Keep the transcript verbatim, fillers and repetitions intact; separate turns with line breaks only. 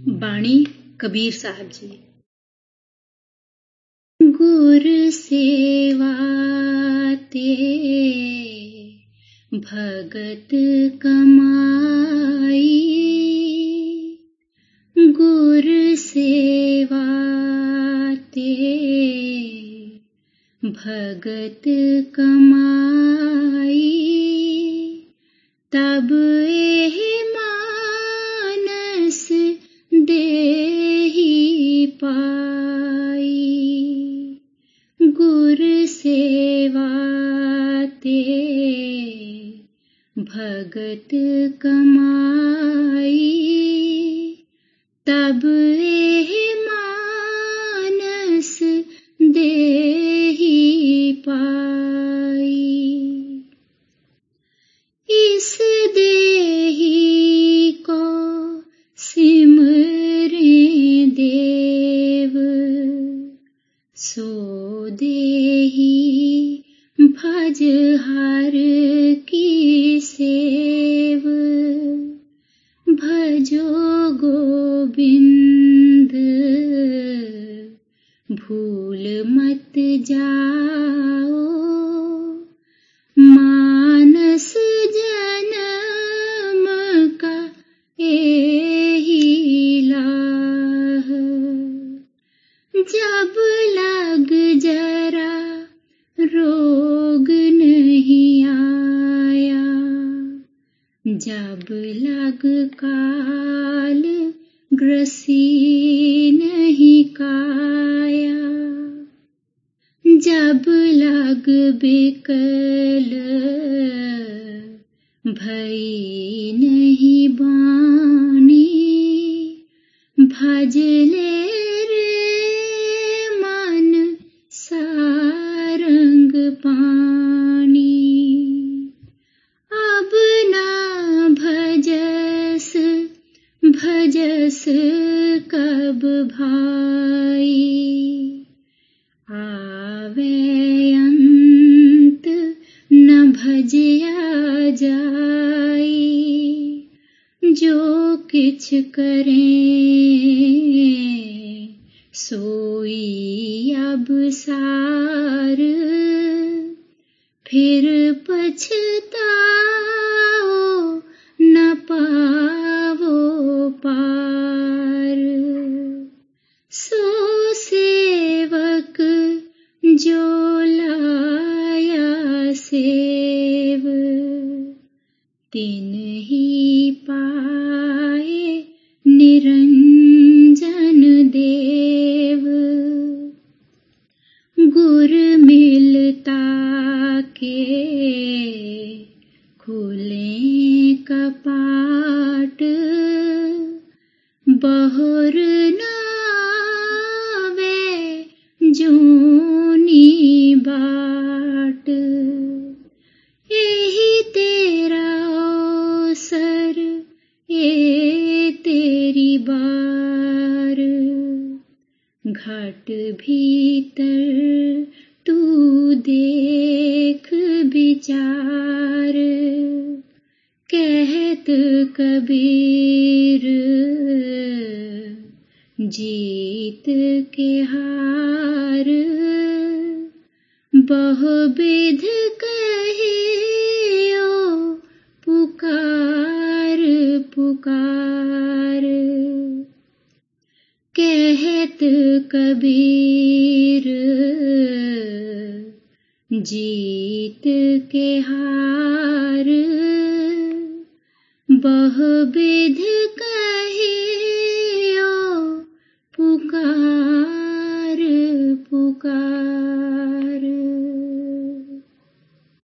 बाणी कबीर साहब जी। गुर सेवा ते भगत कमाई, गुर सेवा ते भगत कमाई, तब एह मानस देहि पाई। गुर सेवा ते भगत कमाई, तब एह मानस देहि पाई। इस देहि को सिमरें देव, सो देहि भज हर की सेव। भजो गोविंद भूल मत जाओ, मानस जन्म का एहि लाह। जब लग जरा रोग नहीं आया, जब लग काल ग्रसी नहीं काया, जब लग बिकल भई नहीं बानी, भज ले रे मन सारंग पानी। अब ना भजस भजस कब भाई, आवे अंत न भजिया जाई। जो किछ करें सोई अब सार, फिर पछताओ न पावो पार। सो सेवक जो लाया सेव, तिन ही पाए निरंजन देव। गुर मिलता के खुले कपाट, बहुर नावे जोनी बाट। एहि तेरा अवसर ए तेरी बार, घट भीतर तू देख विचार। कहत कबीर जीत के हार, बहुविध कहियो पुकार पुकार। कहत कबीर जीत के हार, बहुविध कहियो पुकार।